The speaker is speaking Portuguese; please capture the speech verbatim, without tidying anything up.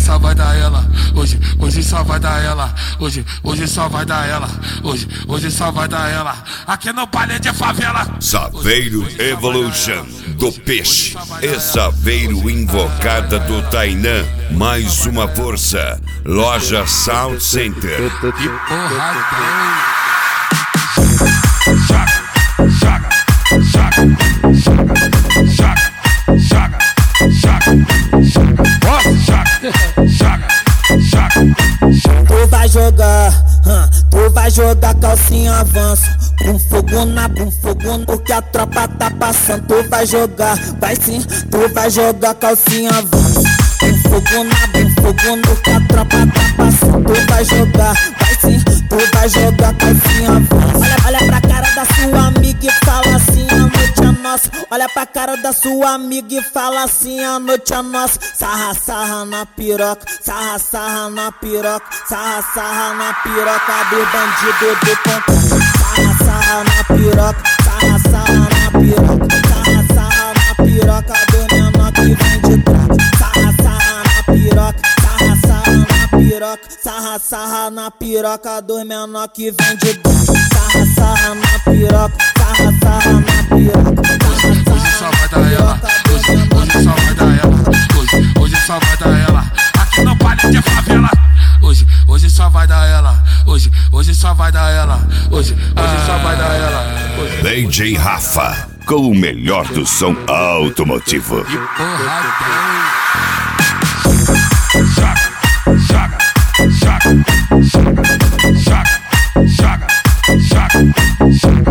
só vai dar ela. Hoje, hoje só vai dar ela. Hoje, hoje só vai dar ela. Hoje, hoje só vai dar ela. Aqui no Palha de Favela. Saveiro Evolution do Peixe e Saveiro Invocada do Tainã. Mais uma força. Loja Sound Center. Que porra Joga, joga, joga, joga, joga, joga, joga, joga. Tu vai jogar, hum, tu vai jogar calcinha avanço. Com fogo na, com fogo no, porque a tropa tá passando. Tu vai jogar, vai sim, tu vai jogar calcinha avanço. Com fogo na, com fogo no, que a tropa tá passando. Tu vai jogar, vai sim, tu vai jogar calcinha avanço. Olha, olha pra cara da sua amiga e fala assim, a noite é nossa. Olha pra cara da sua amiga e fala assim, a noite é nossa. Sarra, sarra na piroca, sarra, sarra na piroca, sarra, sarra na piroca do bandido do pontão. Sarra, sarra na piroca, sarra, sarra na piroca, sarra, sarra na piroca do menor que vem de trás. Sarra, sarra na piroca, sarra, sarra na piroca, sarra, sarra na piroca do menor que vem de trás. Sarra, sarra na piroca, sarra, sarra na piroca. Hoje só vai dar ela. Hoje, hoje só vai dar ela. Hoje, hoje só vai dar ela. Aqui no Palha de Favela. Hoje, hoje só vai dar ela. Hoje, hoje só vai dar ela. Hoje, hoje só vai dar ela. Hoje, D J Rafa, com o melhor do som automotivo. que porra Joga, joga, joga, joga, joga, joga, joga, joga.